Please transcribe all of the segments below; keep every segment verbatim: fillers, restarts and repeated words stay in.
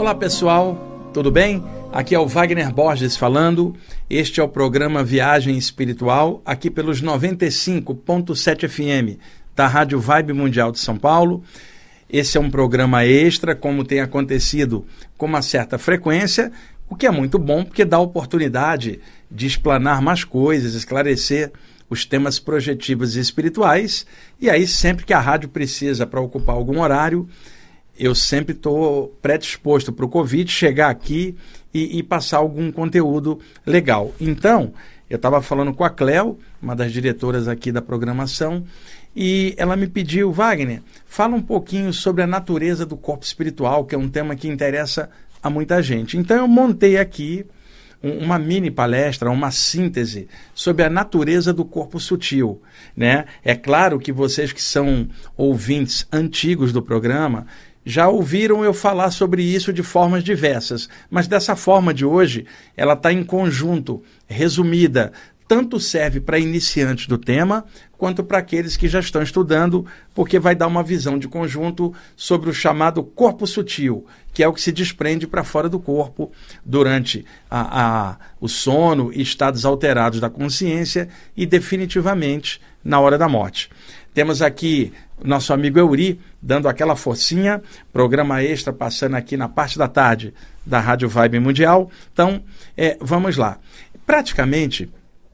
Olá pessoal, tudo bem? Aqui é o Wagner Borges falando. Este é o programa Viagem Espiritual, aqui pelos noventa e cinco ponto sete F M da Rádio Vibe Mundial de São Paulo. Esse é um programa extra, como tem acontecido com uma certa frequência, o que é muito bom porque dá a oportunidade de explanar mais coisas, esclarecer os temas projetivos e espirituais. E aí, sempre que a rádio precisa para ocupar algum horário, eu sempre estou predisposto para o convite, chegar aqui e, e passar algum conteúdo legal. Então, eu estava falando com a Cléo, uma das diretoras aqui da programação, e ela me pediu, Wagner, fala um pouquinho sobre a natureza do corpo espiritual, que é um tema que interessa a muita gente. Então, eu montei aqui uma mini palestra, uma síntese sobre a natureza do corpo sutil, né? É claro que vocês que são ouvintes antigos do programa já ouviram eu falar sobre isso de formas diversas, mas dessa forma de hoje, ela está em conjunto, resumida, tanto serve para iniciantes do tema, quanto para aqueles que já estão estudando, porque vai dar uma visão de conjunto sobre o chamado corpo sutil, que é o que se desprende para fora do corpo durante a, a, o sono e estados alterados da consciência e definitivamente na hora da morte. Temos aqui nosso amigo Euri, dando aquela forcinha, programa extra passando aqui na parte da tarde da Rádio Vibe Mundial. Então, é, vamos lá. Praticamente,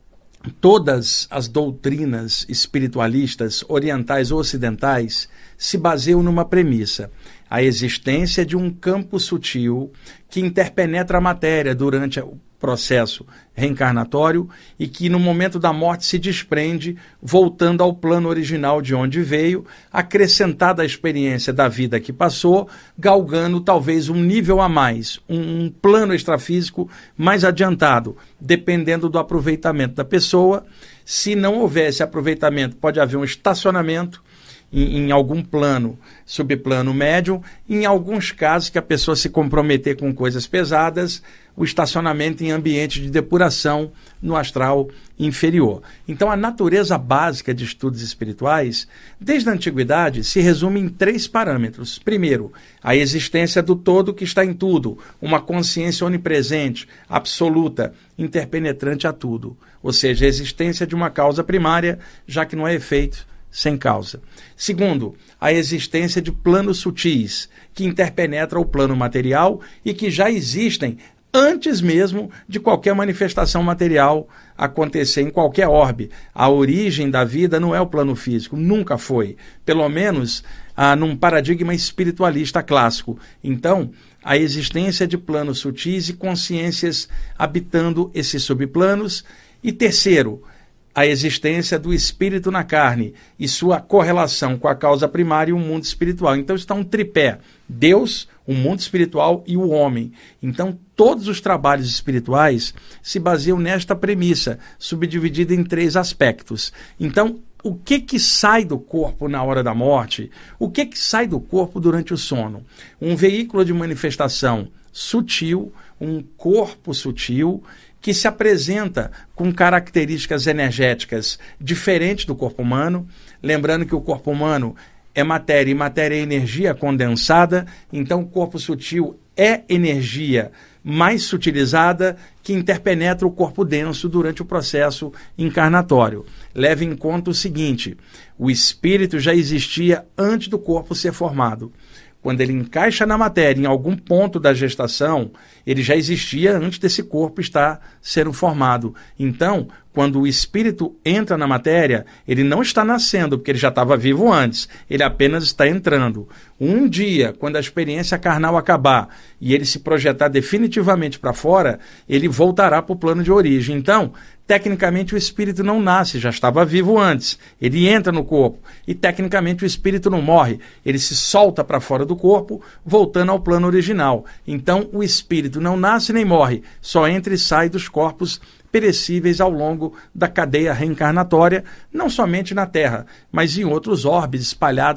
todas as doutrinas espiritualistas, orientais ou ocidentais, se baseiam numa premissa: a existência de um campo sutil que interpenetra a matéria durante o processo reencarnatório e que no momento da morte se desprende, voltando ao plano original de onde veio, acrescentada à experiência da vida que passou, galgando talvez um nível a mais, um plano extrafísico mais adiantado, dependendo do aproveitamento da pessoa. Se não houvesse aproveitamento, pode haver um estacionamento Em, em algum plano, subplano médium, em alguns casos que a pessoa se comprometer com coisas pesadas, o estacionamento em ambiente de depuração no astral inferior. Então, a natureza básica de estudos espirituais, desde a antiguidade, se resume em três parâmetros. Primeiro, a existência do todo que está em tudo, uma consciência onipresente, absoluta, interpenetrante a tudo. Ou seja, a existência de uma causa primária, já que não é efeito sem causa. Segundo, a existência de planos sutis, que interpenetram o plano material e que já existem antes mesmo de qualquer manifestação material acontecer em qualquer orbe. A origem da vida não é o plano físico, nunca foi. Pelo menos ah, num paradigma espiritualista clássico. Então, a existência de planos sutis e consciências habitando esses subplanos. E terceiro, a existência do espírito na carne e sua correlação com a causa primária e o mundo espiritual. Então está um tripé: Deus, o mundo espiritual e o homem. Então todos os trabalhos espirituais se baseiam nesta premissa, subdividida em três aspectos. Então, o que que sai do corpo na hora da morte? O que que sai do corpo durante o sono? Um veículo de manifestação sutil, um corpo sutil, que se apresenta com características energéticas diferentes do corpo humano. Lembrando que o corpo humano é matéria e matéria é energia condensada, então o corpo sutil é energia mais sutilizada que interpenetra o corpo denso durante o processo encarnatório. Leve em conta o seguinte: o espírito já existia antes do corpo ser formado. Quando ele encaixa na matéria em algum ponto da gestação, ele já existia antes desse corpo estar sendo formado. Então, quando o espírito entra na matéria, ele não está nascendo, porque ele já estava vivo antes. Ele apenas está entrando. Um dia, quando a experiência carnal acabar e ele se projetar definitivamente para fora, ele voltará para o plano de origem. Então, tecnicamente o espírito não nasce, já estava vivo antes. Ele entra no corpo e tecnicamente o espírito não morre. Ele se solta para fora do corpo, voltando ao plano original. Então, o espírito não nasce nem morre, só entra e sai dos corpos perecíveis ao longo da cadeia reencarnatória, não somente na Terra, mas em outros orbes espalhados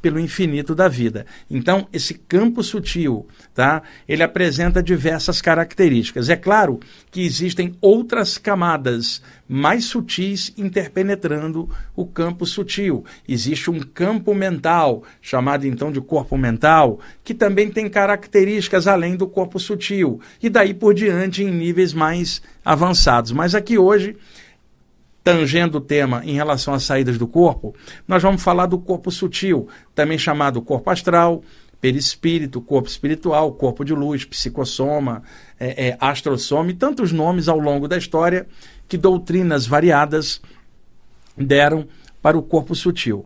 pelo infinito da vida. Então, esse campo sutil, tá? Ele apresenta diversas características. É claro que existem outras camadas mais sutis interpenetrando o campo sutil. Existe um campo mental, chamado então de corpo mental, que também tem características além do corpo sutil, e daí por diante em níveis mais avançados. Mas aqui hoje, tangendo o tema em relação às saídas do corpo, nós vamos falar do corpo sutil, também chamado corpo astral, perispírito, corpo espiritual, corpo de luz, psicossoma, é, é, astrosoma e tantos nomes ao longo da história que doutrinas variadas deram para o corpo sutil.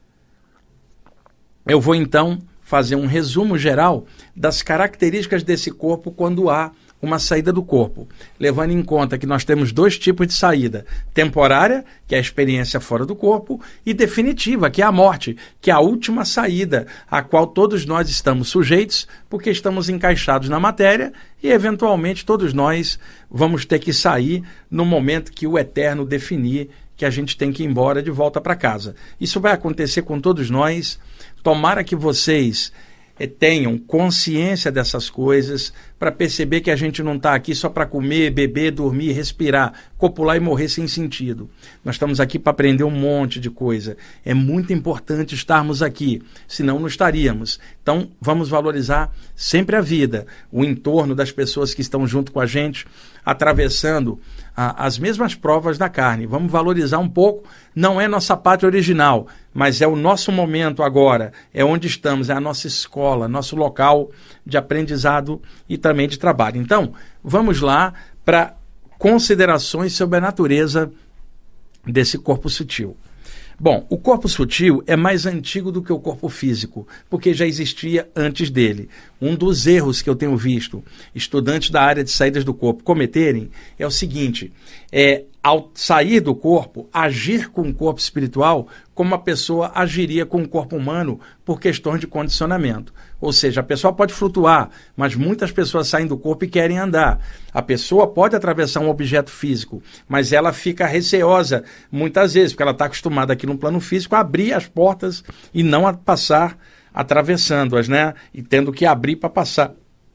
Eu vou então fazer um resumo geral das características desse corpo quando há uma saída do corpo, levando em conta que nós temos dois tipos de saída: temporária, que é a experiência fora do corpo, e definitiva, que é a morte, que é a última saída, a qual todos nós estamos sujeitos, porque estamos encaixados na matéria e, eventualmente, todos nós vamos ter que sair no momento que o Eterno definir que a gente tem que ir embora de volta para casa. Isso vai acontecer com todos nós. Tomara que vocês tenham consciência dessas coisas, para perceber que a gente não está aqui só para comer, beber, dormir, respirar, copular e morrer sem sentido. Nós estamos aqui para aprender um monte de coisa. É muito importante estarmos aqui, senão não estaríamos. Então, vamos valorizar sempre a vida, o entorno das pessoas que estão junto com a gente, atravessando a, as mesmas provas da carne. Vamos valorizar um pouco. Não é nossa pátria original, mas é o nosso momento agora, é onde estamos, é a nossa escola, nosso local de aprendizado e também de trabalho. Então, vamos lá para considerações sobre a natureza desse corpo sutil. Bom, o corpo sutil é mais antigo do que o corpo físico, porque já existia antes dele. Um dos erros que eu tenho visto estudantes da área de saídas do corpo cometerem é o seguinte: é, ao sair do corpo, agir com o corpo espiritual como a pessoa agiria com o corpo humano por questões de condicionamento. Ou seja, a pessoa pode flutuar, mas muitas pessoas saem do corpo e querem andar. A pessoa pode atravessar um objeto físico, mas ela fica receosa muitas vezes, porque ela está acostumada aqui no plano físico a abrir as portas e não a passar atravessando-as, né? E tendo que abrir para passar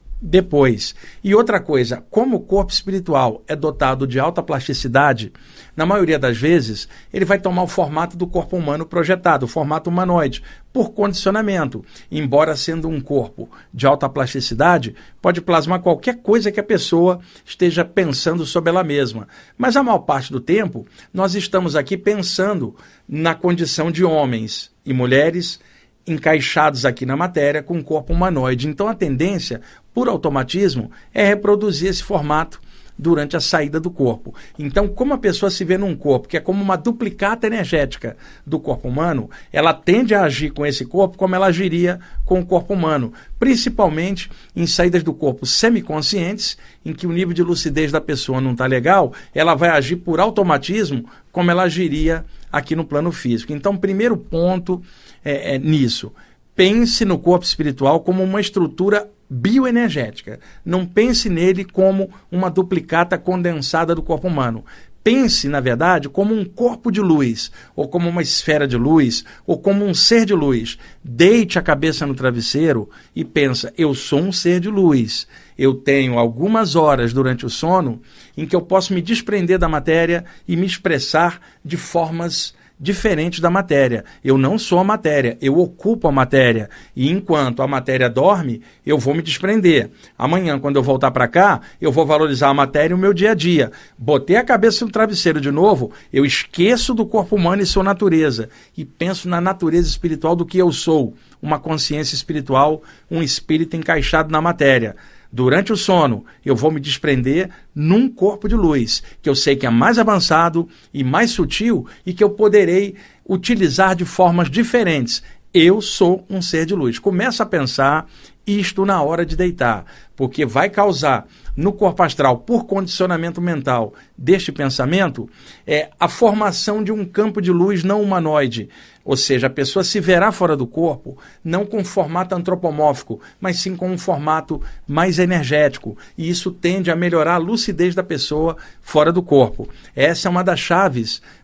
depois. E outra coisa, como o corpo espiritual é dotado de alta plasticidade, na maioria das vezes, ele vai tomar o formato do corpo humano projetado, o formato humanoide, por condicionamento. Embora sendo um corpo de alta plasticidade, pode plasmar qualquer coisa que a pessoa esteja pensando sobre ela mesma. Mas a maior parte do tempo, nós estamos aqui pensando na condição de homens e mulheres encaixados aqui na matéria com um corpo humanoide. Então a tendência, por automatismo, é reproduzir esse formato durante a saída do corpo. Então, como a pessoa se vê num corpo que é como uma duplicata energética do corpo humano, ela tende a agir com esse corpo como ela agiria com o corpo humano, principalmente em saídas do corpo semiconscientes, em que o nível de lucidez da pessoa não está legal, ela vai agir por automatismo como ela agiria aqui no plano físico. Então, primeiro ponto é, é nisso. Pense no corpo espiritual como uma estrutura bioenergética. Não pense nele como uma duplicata condensada do corpo humano. Pense, na verdade, como um corpo de luz, ou como uma esfera de luz, ou como um ser de luz. Deite a cabeça no travesseiro e pensa: eu sou um ser de luz. Eu tenho algumas horas durante o sono em que eu posso me desprender da matéria e me expressar de formas diferentes da matéria. Eu não sou a matéria, eu ocupo a matéria. E enquanto a matéria dorme, eu vou me desprender. Amanhã, quando eu voltar para cá, eu vou valorizar a matéria e o meu dia a dia. Botei a cabeça no travesseiro de novo, eu esqueço do corpo humano e sua natureza. E penso na natureza espiritual do que eu sou. Uma consciência espiritual, um espírito encaixado na matéria. Durante o sono, eu vou me desprender num corpo de luz, que eu sei que é mais avançado e mais sutil e que eu poderei utilizar de formas diferentes. Eu sou um ser de luz. Começa a pensar isto na hora de deitar, porque vai causar no corpo astral, por condicionamento mental deste pensamento, é a formação de um campo de luz não humanoide. Ou seja, a pessoa se verá fora do corpo, não com formato antropomórfico, mas sim com um formato mais energético. E isso tende a melhorar a lucidez da pessoa fora do corpo. Essa é uma das chaves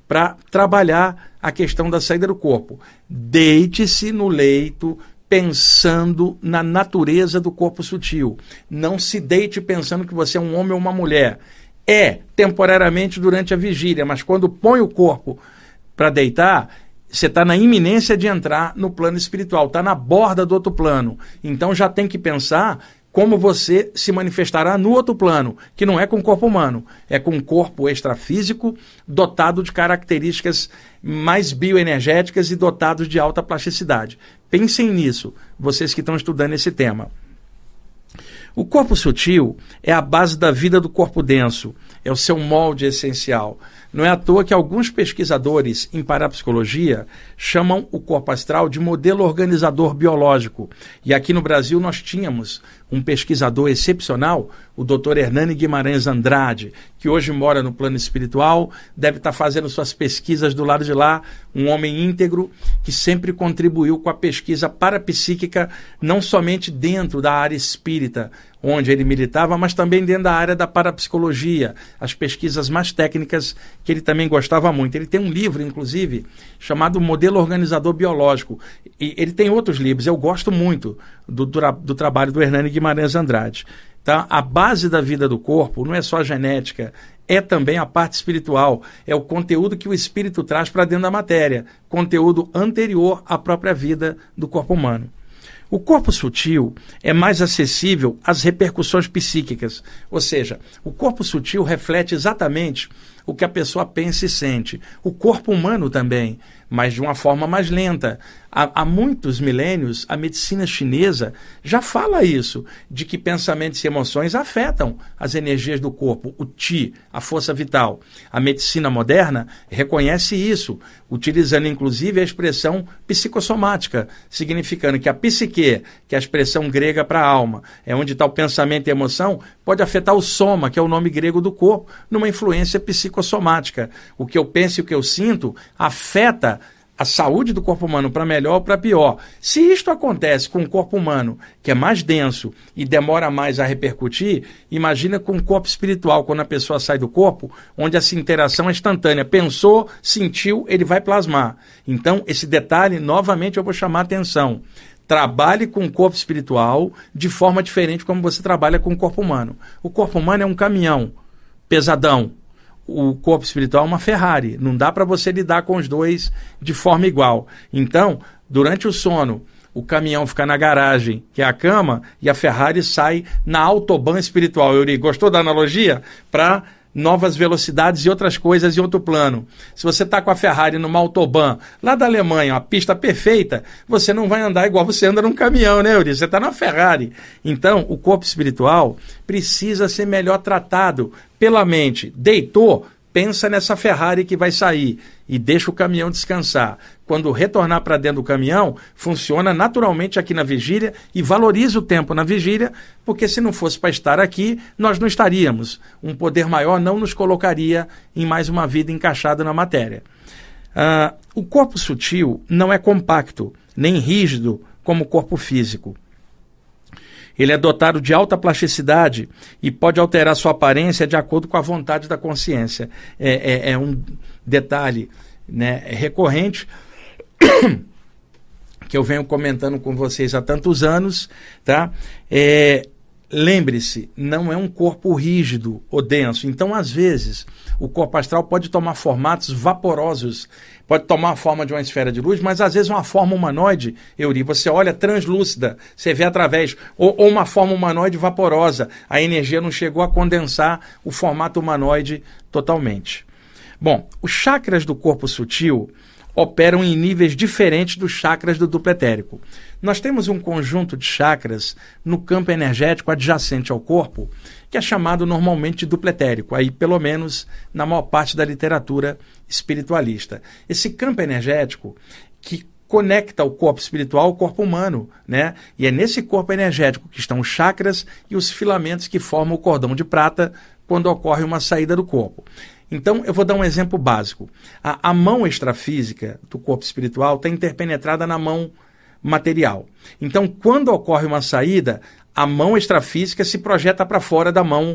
para trabalhar a questão da saída do corpo. Deite-se no leito pensando na natureza do corpo sutil. Não se deite pensando que você é um homem ou uma mulher. É, temporariamente durante a vigília, mas quando põe o corpo para deitar, você está na iminência de entrar no plano espiritual, está na borda do outro plano. Então já tem que pensar como você se manifestará no outro plano, que não é com o corpo humano, é com um corpo extrafísico dotado de características mais bioenergéticas e dotados de alta plasticidade. Pensem nisso, vocês que estão estudando esse tema. O corpo sutil é a base da vida do corpo denso, é o seu molde essencial. Não é à toa que alguns pesquisadores em parapsicologia chamam o corpo astral de modelo organizador biológico. E aqui no Brasil nós tínhamos um pesquisador excepcional, o doutor Hernani Guimarães Andrade, que hoje mora no plano espiritual, deve estar fazendo suas pesquisas do lado de lá, um homem íntegro que sempre contribuiu com a pesquisa parapsíquica, não somente dentro da área espírita, onde ele militava, mas também dentro da área da parapsicologia, as pesquisas mais técnicas que ele também gostava muito. Ele tem um livro, inclusive, chamado Modelo Organizador Biológico. E ele tem outros livros, eu gosto muito do, do, do trabalho do Hernani Guimarães Andrade. Tá? A base da vida do corpo não é só a genética, é também a parte espiritual, é o conteúdo que o espírito traz para dentro da matéria, conteúdo anterior à própria vida do corpo humano. O corpo sutil é mais acessível às repercussões psíquicas, ou seja, o corpo sutil reflete exatamente o que a pessoa pensa e sente. O corpo humano também, mas de uma forma mais lenta. Há, há muitos milênios, a medicina chinesa já fala isso, de que pensamentos e emoções afetam as energias do corpo, o Qi, a força vital. A medicina moderna reconhece isso, utilizando inclusive a expressão psicossomática, significando que a psique, que é a expressão grega para a alma, é onde está o pensamento e a emoção, pode afetar o soma, que é o nome grego do corpo, numa influência psicossomática. O que eu penso e o que eu sinto afeta a saúde do corpo humano para melhor ou para pior. Se isto acontece com o corpo humano, que é mais denso e demora mais a repercutir, imagina com o corpo espiritual, quando a pessoa sai do corpo, onde essa interação é instantânea. Pensou, sentiu, ele vai plasmar. Então, esse detalhe, novamente, eu vou chamar a atenção. Trabalhe com o corpo espiritual de forma diferente como você trabalha com o corpo humano. O corpo humano é um caminhão pesadão. O corpo espiritual é uma Ferrari. Não dá para você lidar com os dois de forma igual. Então, durante o sono, o caminhão fica na garagem, que é a cama, e a Ferrari sai na autobahn espiritual. Euri, gostou da analogia? Para novas velocidades e outras coisas em outro plano. Se você está com a Ferrari numa autobahn lá da Alemanha, uma pista perfeita, você não vai andar igual você anda num caminhão, né, Euri? Você está na Ferrari. Então, o corpo espiritual precisa ser melhor tratado pela mente. Deitou, pensa nessa Ferrari que vai sair e deixa o caminhão descansar. Quando retornar para dentro do caminhão, funciona naturalmente aqui na vigília e valoriza o tempo na vigília, porque se não fosse para estar aqui, nós não estaríamos. Um poder maior não nos colocaria em mais uma vida encaixada na matéria. Ah, o corpo sutil não é compacto, nem rígido como o corpo físico. Ele é dotado de alta plasticidade e pode alterar sua aparência de acordo com a vontade da consciência. É, é, é um detalhe, né, recorrente que eu venho comentando com vocês há tantos anos, tá? É, lembre-se, não é um corpo rígido ou denso. Então, às vezes, o corpo astral pode tomar formatos vaporosos, pode tomar a forma de uma esfera de luz, mas às vezes uma forma humanoide, Euri, você olha translúcida, você vê através, ou, ou uma forma humanoide vaporosa, a energia não chegou a condensar o formato humanoide totalmente. Bom, os chakras do corpo sutil operam em níveis diferentes dos chakras do duplo etérico. Nós temos um conjunto de chakras no campo energético adjacente ao corpo, que é chamado normalmente de duplo etérico, aí pelo menos na maior parte da literatura espiritualista. Esse campo energético que conecta o corpo espiritual ao corpo humano, né? E é nesse corpo energético que estão os chakras e os filamentos que formam o cordão de prata quando ocorre uma saída do corpo. Então, eu vou dar um exemplo básico. A, a mão extrafísica do corpo espiritual está interpenetrada na mão material. Então, quando ocorre uma saída, a mão extrafísica se projeta para fora da mão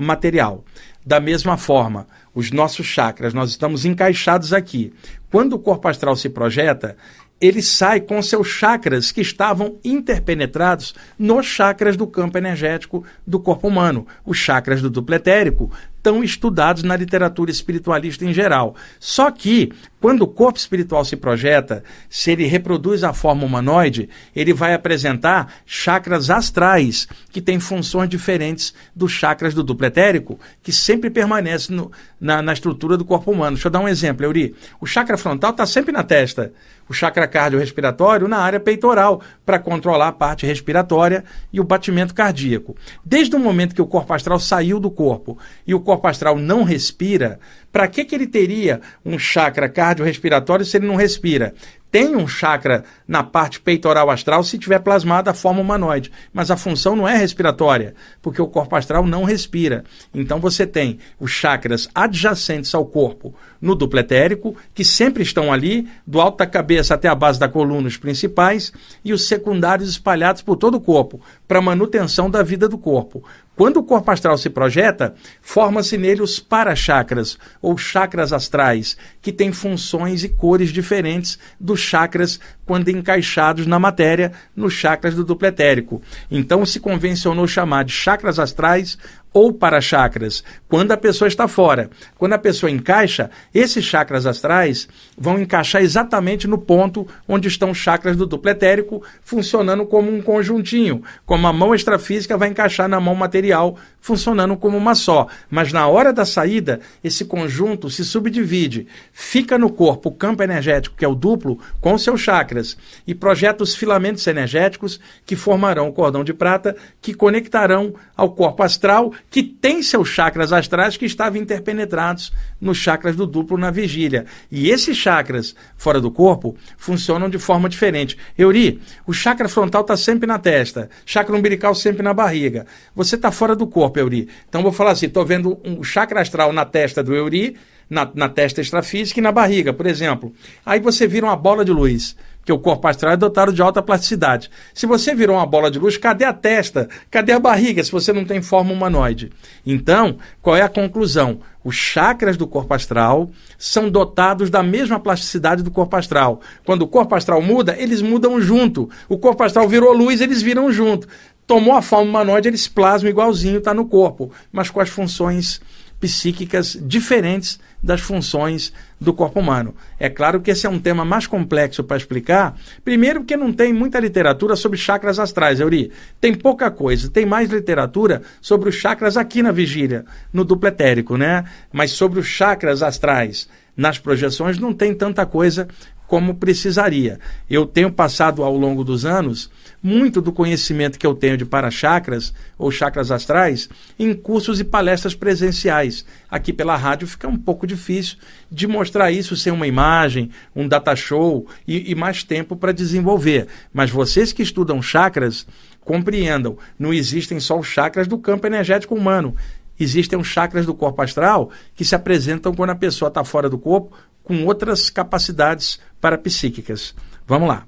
material. Da mesma forma, os nossos chakras, nós estamos encaixados aqui. Quando o corpo astral se projeta, ele sai com seus chakras que estavam interpenetrados nos chakras do campo energético do corpo humano, os chakras do duplo etérico, tão estudados na literatura espiritualista em geral. Só que, quando o corpo espiritual se projeta, se ele reproduz a forma humanoide, ele vai apresentar chakras astrais, que têm funções diferentes dos chakras do duplo etérico, que sempre permanecem no, na, na estrutura do corpo humano. Deixa eu dar um exemplo, Euri. O chakra frontal está sempre na testa, o chakra cardiorrespiratório na área peitoral, para controlar a parte respiratória e o batimento cardíaco. Desde o momento que o corpo astral saiu do corpo e o corpo astral não respira, para que, que ele teria um chakra cardiorrespiratório se ele não respira? Tem um chakra na parte peitoral astral se tiver plasmada a forma humanoide, mas a função não é respiratória, porque o corpo astral não respira. Então você tem os chakras adjacentes ao corpo no duplo etérico, que sempre estão ali, do alto da cabeça até a base da coluna, os principais, e os secundários espalhados por todo o corpo, para manutenção da vida do corpo. Quando o corpo astral se projeta, forma-se nele os parachakras, ou chakras astrais, que têm funções e cores diferentes dos chakras quando encaixados na matéria, nos chakras do duplo etérico. Então se convencionou chamar de chakras astrais ou parachakras, quando a pessoa está fora. Quando a pessoa encaixa, esses chakras astrais vão encaixar exatamente no ponto onde estão os chakras do duplo etérico, funcionando como um conjuntinho, como a mão extrafísica vai encaixar na mão material, funcionando como uma só. Mas na hora da saída, esse conjunto se subdivide, fica no corpo o campo energético, que é o duplo, com seus chakras, e projeta os filamentos energéticos que formarão o cordão de prata, que conectarão ao corpo astral, que tem seus chakras astrais que estavam interpenetrados nos chakras do duplo na vigília. E esses chakras fora do corpo funcionam de forma diferente. Euri, o chakra frontal está sempre na testa, chakra umbilical sempre na barriga. Você está fora do corpo, Euri. Então vou falar assim, estou vendo um chakra astral na testa do Euri, na, na testa extrafísica e na barriga, por exemplo. Aí você vira uma bola de luz, que o corpo astral é dotado de alta plasticidade. Se você virou uma bola de luz, cadê a testa? Cadê a barriga, se você não tem forma humanoide? Então, qual é a conclusão? Os chakras do corpo astral são dotados da mesma plasticidade do corpo astral. Quando o corpo astral muda, eles mudam junto. O corpo astral virou luz, eles viram junto. Tomou a forma humanoide, eles plasmam igualzinho, está no corpo, mas com as funções psíquicas diferentes das funções do corpo humano. É claro que esse é um tema mais complexo para explicar, primeiro porque não tem muita literatura sobre chakras astrais, Euri. Tem pouca coisa, tem mais literatura sobre os chakras aqui na vigília, no duplo etérico, né? Mas sobre os chakras astrais nas projeções não tem tanta coisa como precisaria. Eu tenho passado ao longo dos anos muito do conhecimento que eu tenho de parachakras ou chakras astrais em cursos e palestras presenciais. Aqui pela rádio fica um pouco difícil de mostrar isso sem uma imagem, um data show e, e mais tempo para desenvolver. Mas vocês que estudam chakras, compreendam, não existem só os chakras do campo energético humano. Existem os chakras do corpo astral que se apresentam quando a pessoa está fora do corpo com outras capacidades parapsíquicas. Vamos lá.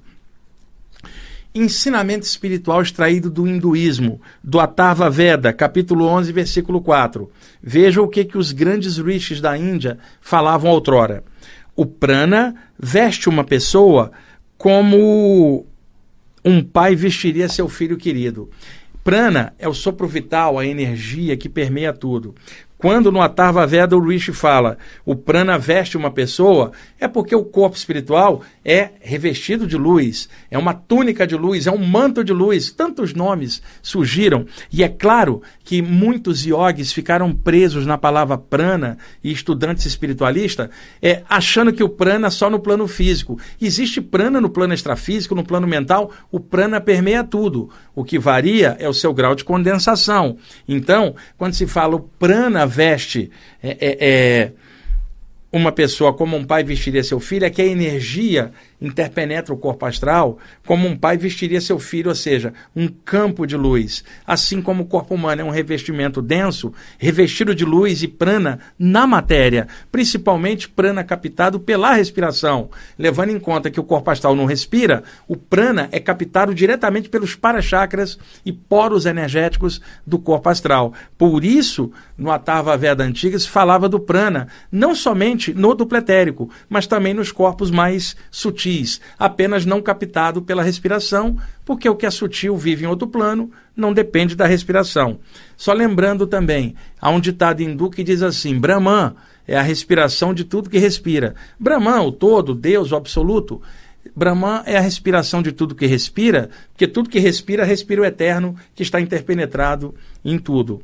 Ensinamento espiritual extraído do hinduísmo, do Atharva Veda, capítulo onze, versículo quatro. Veja o que, que os grandes rishis da Índia falavam outrora. O prana veste uma pessoa como um pai vestiria seu filho querido. Prana é o sopro vital, a energia que permeia tudo. Quando no Atharva Veda o Rishi fala o prana veste uma pessoa, é porque o corpo espiritual é revestido de luz, é uma túnica de luz, é um manto de luz. Tantos nomes surgiram. E é claro que muitos yogis ficaram presos na palavra prana e estudantes espiritualistas, é, achando que o prana é só no plano físico. Existe prana no plano extrafísico, no plano mental, o prana permeia tudo. O que varia é o seu grau de condensação. Então, quando se fala o prana veste é, é, é, uma pessoa como um pai vestiria seu filho, é que a energia interpenetra o corpo astral como um pai vestiria seu filho, ou seja, um campo de luz. Assim como o corpo humano é um revestimento denso, revestido de luz e prana na matéria, principalmente prana captado pela respiração. Levando em conta que o corpo astral não respira, o prana é captado diretamente pelos para-chakras e poros energéticos do corpo astral. Por isso, no Atharva Veda antiga se falava do prana, não somente no duplo etérico, mas também nos corpos mais sutis, apenas não captado pela respiração, porque o que é sutil vive em outro plano, não depende da respiração. Só lembrando também, há um ditado hindu que diz assim: Brahman é a respiração de tudo que respira. Brahman, o todo, Deus, o absoluto. Brahman é a respiração de tudo que respira, porque tudo que respira, respira o eterno que está interpenetrado em tudo.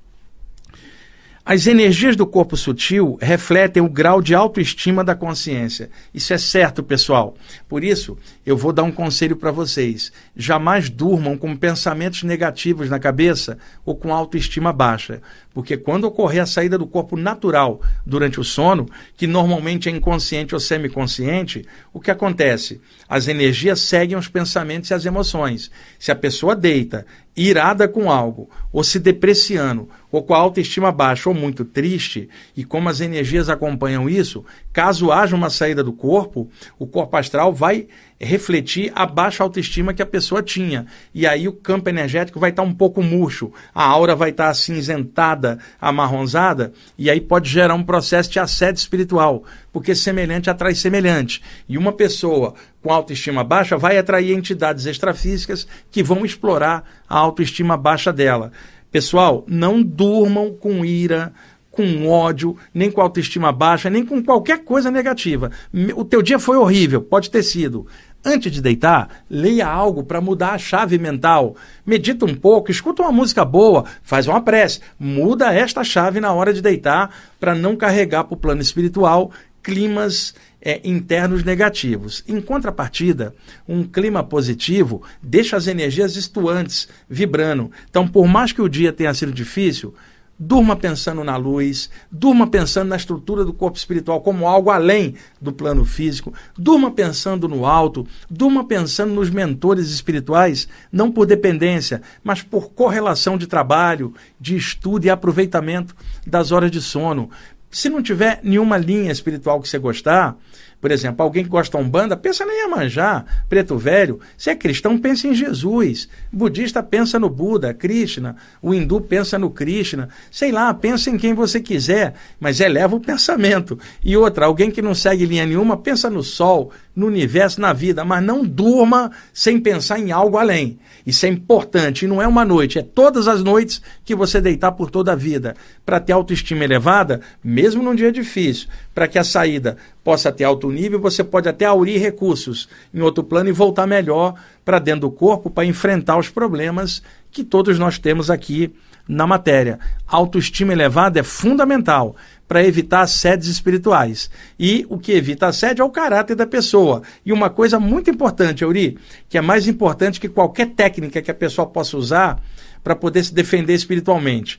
As energias do corpo sutil refletem o grau de autoestima da consciência. Isso é certo, pessoal. Por isso, eu vou dar um conselho para vocês. Jamais durmam com pensamentos negativos na cabeça ou com autoestima baixa. Porque quando ocorrer a saída do corpo natural durante o sono, que normalmente é inconsciente ou semiconsciente, o que acontece? As energias seguem os pensamentos e as emoções. Se a pessoa deita irada com algo, ou se depreciando, ou com a autoestima baixa ou muito triste, e como as energias acompanham isso, caso haja uma saída do corpo, o corpo astral vai refletir a baixa autoestima que a pessoa tinha. E aí o campo energético vai estar um pouco murcho, a aura vai estar acinzentada, amarronzada, e aí pode gerar um processo de assédio espiritual, porque semelhante atrai semelhante. E uma pessoa com autoestima baixa vai atrair entidades extrafísicas que vão explorar a autoestima baixa dela. Pessoal, não durmam com ira, com ódio, nem com autoestima baixa, nem com qualquer coisa negativa. O teu dia foi horrível, pode ter sido. Antes de deitar, leia algo para mudar a chave mental. Medita um pouco, escuta uma música boa, faz uma prece. Muda esta chave na hora de deitar para não carregar para o plano espiritual climas é, internos negativos. Em contrapartida, um clima positivo deixa as energias estuantes, vibrando. Então, por mais que o dia tenha sido difícil, durma pensando na luz, durma pensando na estrutura do corpo espiritual como algo além do plano físico, durma pensando no alto, durma pensando nos mentores espirituais, não por dependência, mas por correlação de trabalho, de estudo e aproveitamento das horas de sono. Se não tiver nenhuma linha espiritual que você gostar, por exemplo, alguém que gosta de Umbanda, pensa em Iemanjá, Preto Velho. Se é cristão, pensa em Jesus. Budista, pensa no Buda, Krishna. O hindu pensa no Krishna. Sei lá, pensa em quem você quiser, mas eleva o pensamento. E outra, alguém que não segue linha nenhuma, pensa no sol, no universo, na vida, mas não durma sem pensar em algo além. Isso é importante, e não é uma noite, é todas as noites que você deitar por toda a vida. Para ter autoestima elevada, mesmo num dia difícil, para que a saída possa ter alto nível, você pode até aurir recursos em outro plano e voltar melhor para dentro do corpo para enfrentar os problemas que todos nós temos aqui na matéria. Autoestima elevada é fundamental para evitar assédios espirituais. E o que evita assédio é o caráter da pessoa. E uma coisa muito importante, Euri, que é mais importante que qualquer técnica que a pessoa possa usar para poder se defender espiritualmente.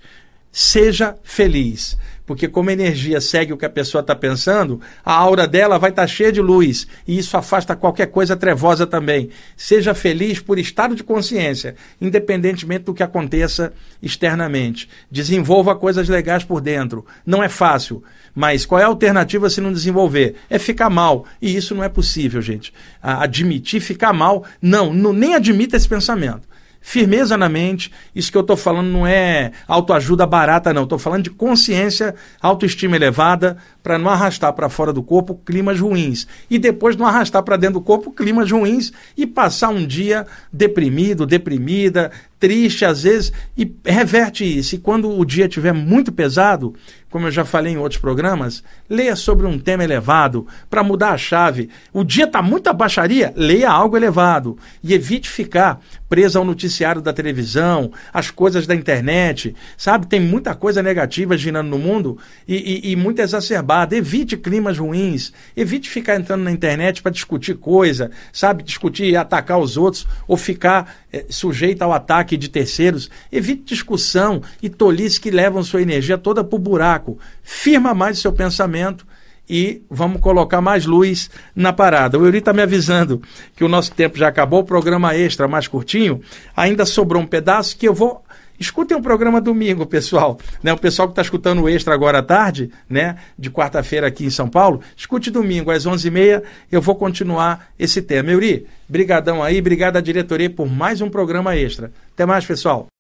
Seja feliz, porque como a energia segue o que a pessoa está pensando, a aura dela vai estar cheia de luz, e isso afasta qualquer coisa trevosa também. Seja feliz por estado de consciência, independentemente do que aconteça externamente. Desenvolva coisas legais por dentro. Não é fácil, mas qual é a alternativa se não desenvolver? É ficar mal, e isso não é possível, gente. Admitir ficar mal, não, não nem admita esse pensamento. Firmeza na mente, isso que eu estou falando não é autoajuda barata não, estou falando de consciência, autoestima elevada, para não arrastar para fora do corpo climas ruins, e depois não arrastar para dentro do corpo climas ruins e passar um dia deprimido, deprimida, triste às vezes, e reverte isso. E quando o dia estiver muito pesado, como eu já falei em outros programas, leia sobre um tema elevado para mudar a chave. O dia está muita baixaria, leia algo elevado e evite ficar preso ao noticiário da televisão, às coisas da internet, sabe? Tem muita coisa negativa girando no mundo e, e, e muito exacerbada. Evite climas ruins, evite ficar entrando na internet para discutir coisa, sabe? Discutir e atacar os outros ou ficar é, sujeito ao ataque de terceiros. Evite discussão e tolice que levam sua energia toda para o buraco. Firma mais o seu pensamento e vamos colocar mais luz na parada. O Euri está me avisando que o nosso tempo já acabou, o programa extra mais curtinho, ainda sobrou um pedaço que eu vou... Escutem o programa domingo, pessoal. Né? O pessoal que está escutando o Extra agora à tarde, né? De quarta-feira aqui em São Paulo, escute domingo às onze e meia, eu vou continuar esse tema. Euri, brigadão aí, obrigado à diretoria por mais um programa extra. Até mais, pessoal.